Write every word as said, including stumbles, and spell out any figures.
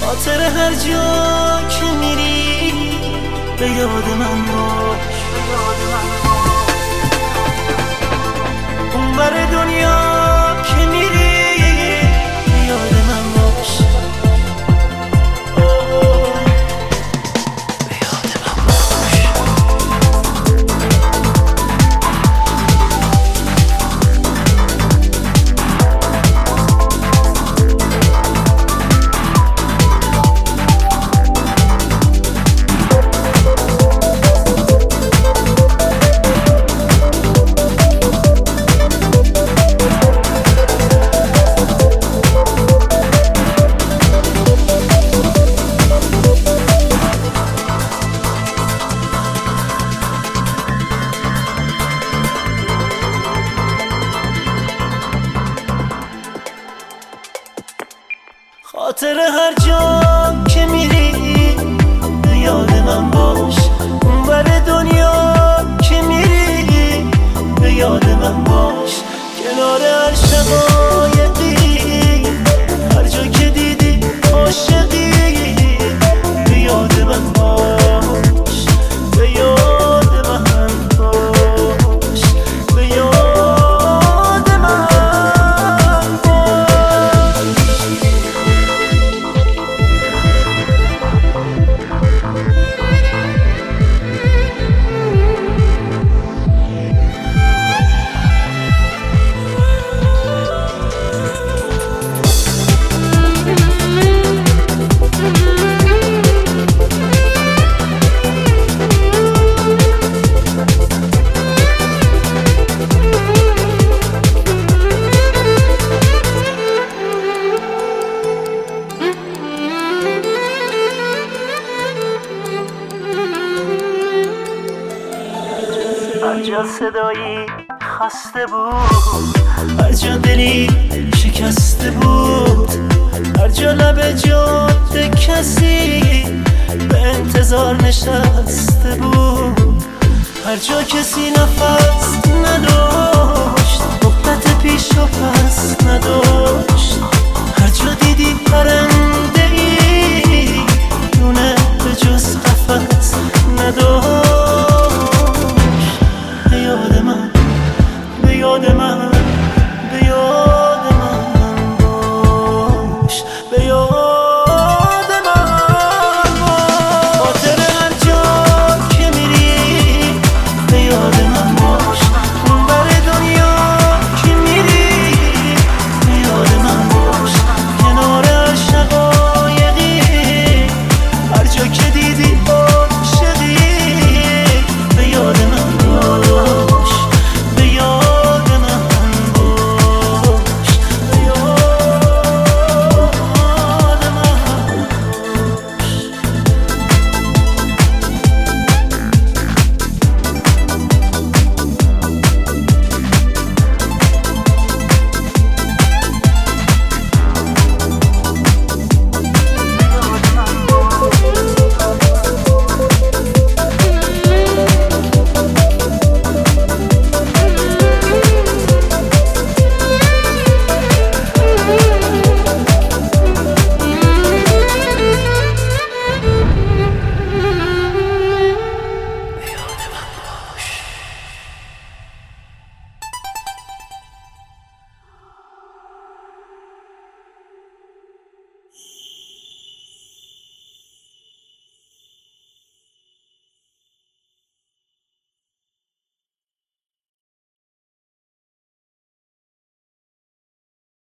خاطر هر جا که میری به یاد من باش، اون بر دنیا که میری به یاد من باش. خاطر هر جا که میری به یاد من باش، اون بر دنیا که میری به یاد من باش. کنار هر شقایقی هر جا که دیدی عاشقی به یاد من باش، به یاد من باش، به یاد من هر جا صدایی خسته بود، هر جا دلی شکسته بود، هر جا لب جاده کسی به انتظار نشسته بود، هر جا کسی نفس